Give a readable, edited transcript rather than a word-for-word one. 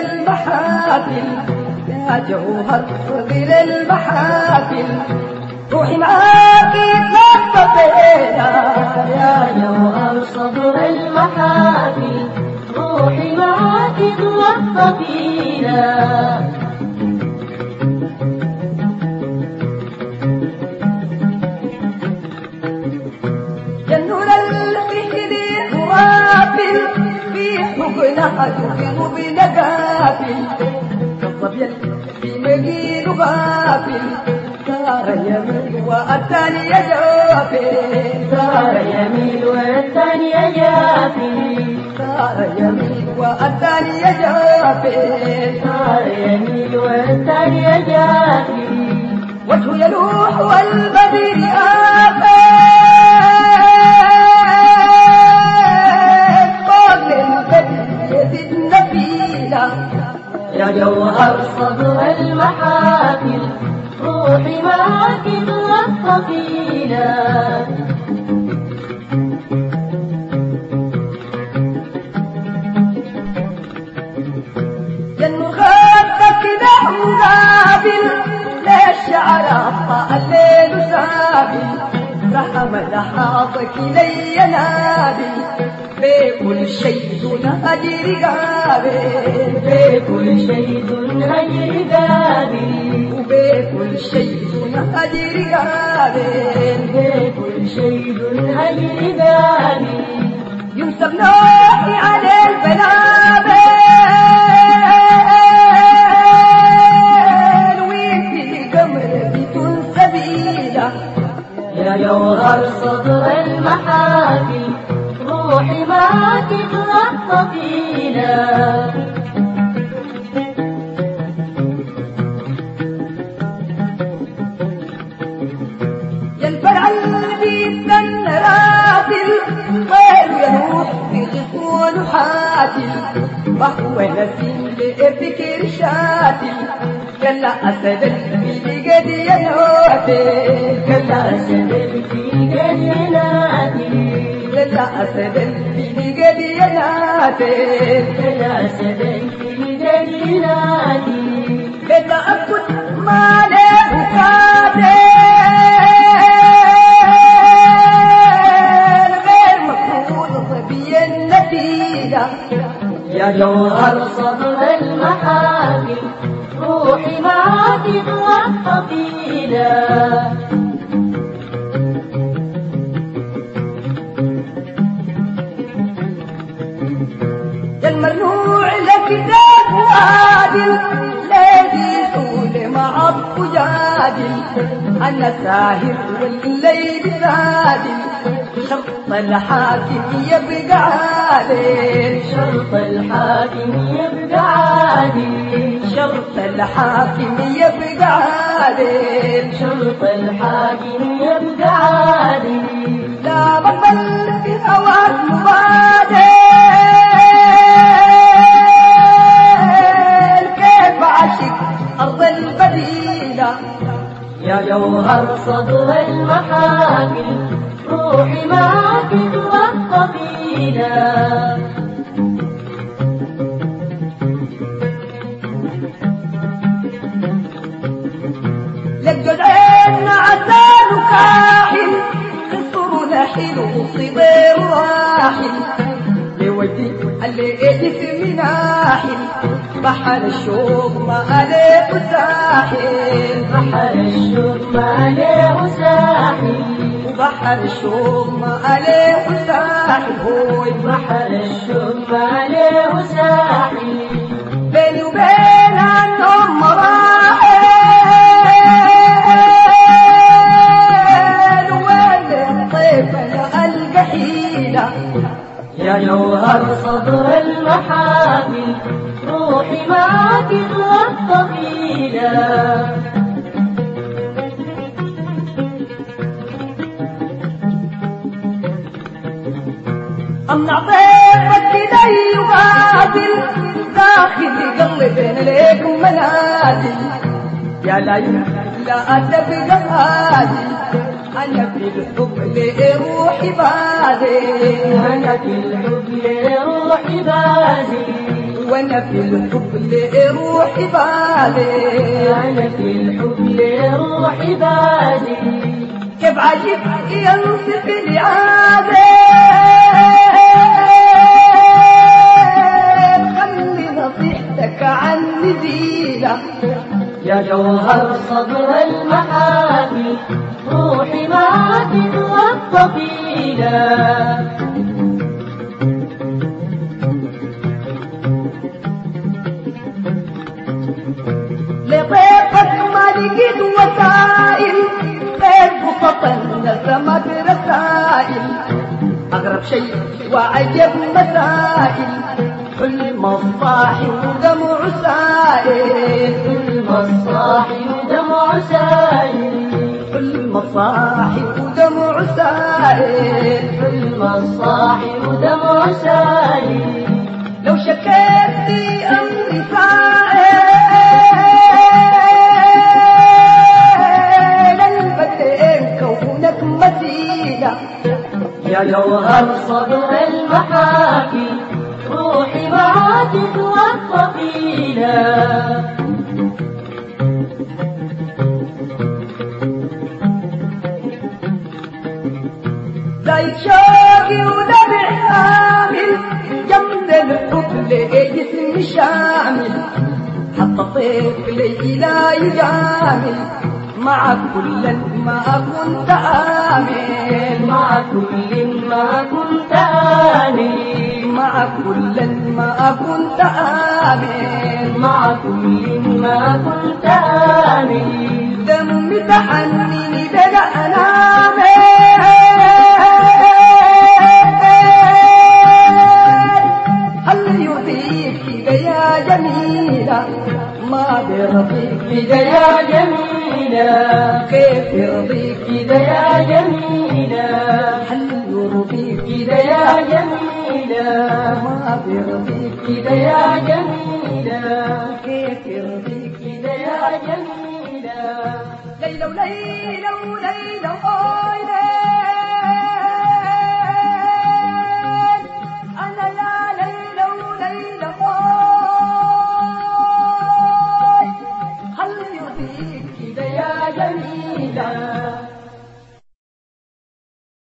المحافل يا جوهر صغير المحافل روحي معاكي تلطفينا يا جوهر صدر المحافل روحي معاكي تلطفينا جنون الفهل غافل في حضنها يغير بنقافل كالظبي في مجيل غافل صار يميل والثاني يجافل صار يميل والثاني يجافل صار يميل والثاني يجافل صار يميل والثاني يجافل وجهه يلوح والبدير آفل يا جوهر صدر المحافل روحي معاك تلطفينا جنو خدك نحو قابل للشعر أطفى الليل سابل رحم لحاظك إلي نادي بكل شيء دون أجر قابل بكل شيء دون أجر قابل وبكل شيء دون أجر قابل بكل شيء دون أجر قابل ينسب نوحي على البنابل وفي قمر بدون سبيله يا جوهر صدر المحافل روحي معاك تلطفينا يا الفرع البيت الرافل غير يروح في غصون حاتل وهو نسيم لفكر شاتل كلا أسد في قد ينوتل كلا أسد في قد ينادي كلا أسد في قد ينادل كلا أسد في قد ينادي بتأكد ما له قاتل غير مفروض طبي النتيجة يا جوهر صدر المحافل روحي معاك تلطفينا الممنوع لك ذاك عادل الذي يقول مع الفجادل أنا ساهر والليل سادل شرط الحاكم يبقى عادل شرط الحاكم يبقى عادل شرط الحاكم يبقى عادل شرط الحاكم يبقى عادل لا بطل في هواك مبادل أرض البديلة يا جوهر صدر المحافل روحي معاك تلطفينا لقد عيننا عسان كاحل قصر نحيل وصبير راحل لودي اللي اجت مناحل بحر الشوق ما عليه ساحل بحر الشوق ما عليه ساحل وبحر الشوق ما عليه ساحل هوي بحر الشوق ما عليه ساحل بيني وبين عنهم مراحل والطيف انا القى حيله يا جوهر صدر المحافل روحي معاك تلطفينا امنع طيفك كده يقاتل داخل قلبنا ليك منازل يا ليل لا تبقى هادي انا في الحب لروحي بادل انا في الحب لروحي بادل وانا في الحب لروحي بالي، أنا في الحب لروحي بالي. كيف عجيب ينصف العادة، خلي نصيحتك عني زينة. يا جوهر صدر المحامي روحي معك والطفيلة. لطيفك ما لقيت وسائل غير بسطا نسمت رسائل، أغرب شيء وعجب مسائل، حلم الصاحي ودمع سائل، حلم الصاحي ودمع سائل، حلم الصاحي ودمع سائل، حلم الصاحي ودمع سائل. لو شكيت لي أمري سائل البدين كونك مثيلة. يا جوهر صدر المحاكي روحي معك والطفيلة. زي شوقي ودمع حامل جمد الحب لجسم شامل، حتى طيف ليلى يجامل مع كل ما كنت آمل، مع كل ما كنت آمل، مع كل ما كنت آمل، مع كل ما كنت آمل. دمي تحنيني بلا أنامل، هل يرضيك يا جميلة ما برضيك يا جميلة، كيف يرضيك يا جميلة، هل يرضيك يا جميلة، ما برضيك يا جميلة، كيف يرضيك يا جميلة. ليلى وليلى وليلى